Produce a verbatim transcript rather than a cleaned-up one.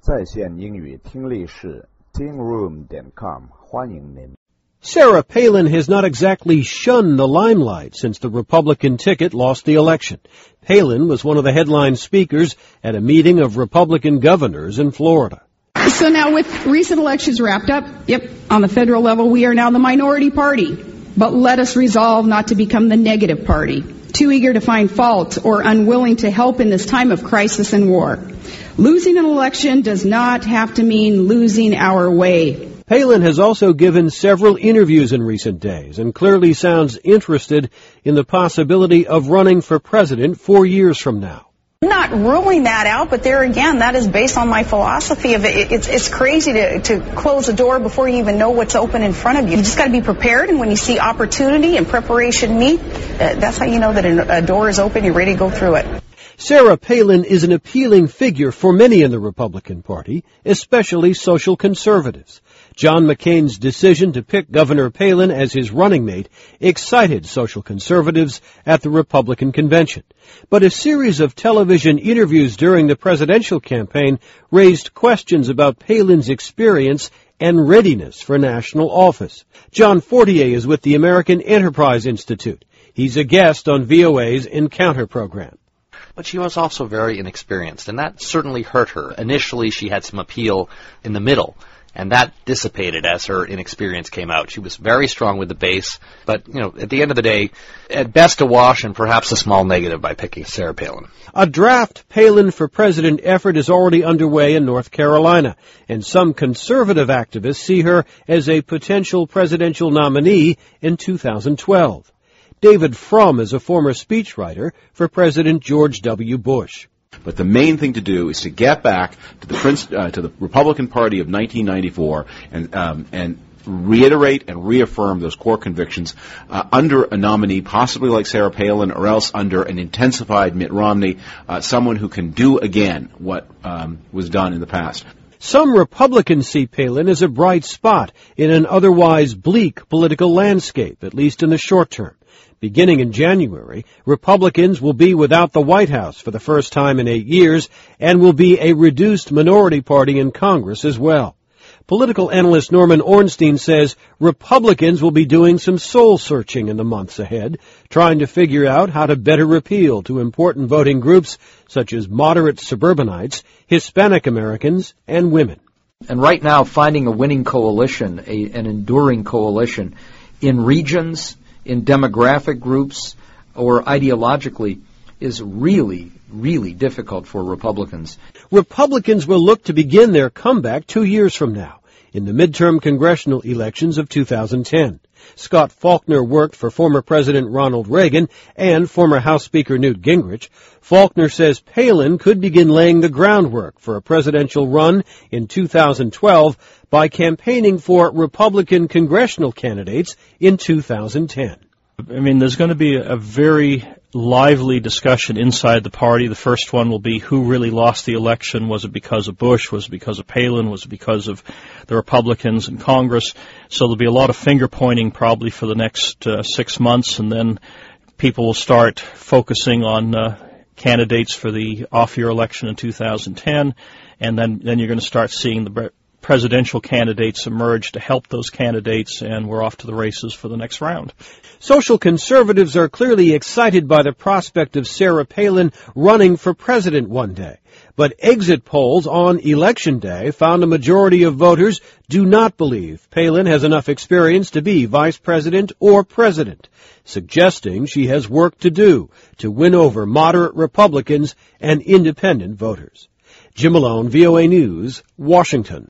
在线英语听力室 ting room dot com 欢迎您。 Sarah Palin has not exactly shunned the limelight since the Republican ticket lost the election. Palin was one of the headline speakers at a meeting of Republican governors in Florida. So now with recent elections wrapped up, yep, on the federal level, we are now the minority party. But let us resolve not to become the negative party, too eager to find fault or unwilling to help in this time of crisis and war. Losing an election does not have to mean losing our way. Palin has also given several interviews in recent days and clearly sounds interested in the possibility of running for president four years from now. I'm not ruling that out, but there again, that is based on my philosophy of it. It's, it's crazy to, to close a door before you even know what's open in front of you. You just got to be prepared, and when you see opportunity and preparation meet, uh, that's how you know that a, a door is open, you're ready to go through it. Sarah Palin is an appealing figure for many in the Republican Party, especially social conservatives. John McCain's decision to pick Governor Palin as his running mate excited social conservatives at the Republican convention. But a series of television interviews during the presidential campaign raised questions about Palin's experience and readiness for national office. John Fortier is with the American Enterprise Institute. He's a guest on V O A's Encounter program. But she was also very inexperienced, and that certainly hurt her. Initially, she had some appeal in the middle, and that dissipated as her inexperience came out. She was very strong with the base, but, you know, at the end of the day, at best a wash and perhaps a small negative by picking Sarah Palin. A draft Palin for president effort is already underway in North Carolina, and some conservative activists see her as a potential presidential nominee in two thousand twelve. David Frum is a former speechwriter for President George W. Bush. But the main thing to do is to get back to the Prince, uh, to the Republican Party of nineteen ninety-four and um, and reiterate and reaffirm those core convictions uh, under a nominee, possibly like Sarah Palin, or else under an intensified Mitt Romney, uh, someone who can do again what um, was done in the past. Some Republicans see Palin as a bright spot in an otherwise bleak political landscape, at least in the short term. Beginning in January, Republicans will be without the White House for the first time in eight years and will be a reduced minority party in Congress as well. Political analyst Norman Ornstein says Republicans will be doing some soul-searching in the months ahead, trying to figure out how to better appeal to important voting groups such as moderate suburbanites, Hispanic Americans, and women. And right now, finding a winning coalition, a, an enduring coalition in regions, in demographic groups, or ideologically, is really, really difficult for Republicans. Republicans will look to begin their comeback two years from now, in the midterm congressional elections of two thousand ten. Scott Faulkner worked for former President Ronald Reagan and former House Speaker Newt Gingrich. Faulkner says Palin could begin laying the groundwork for a presidential run in two thousand twelve by campaigning for Republican congressional candidates in two thousand ten. I mean, there's going to be a very lively discussion inside the party. The first one will be who really lost the election. Was it because of Bush? Was it because of Palin? Was it because of the Republicans in Congress? So there'll be a lot of finger-pointing probably for the next uh, six months, and then people will start focusing on uh, candidates for the off-year election in two thousand ten, and then, then you're going to start seeing the presidential candidates emerge to help those candidates, and we're off to the races for the next round. Social conservatives are clearly excited by the prospect of Sarah Palin running for president one day. But exit polls on Election Day found a majority of voters do not believe Palin has enough experience to be vice president or president, suggesting she has work to do to win over moderate Republicans and independent voters. Jim Malone, V O A News, Washington.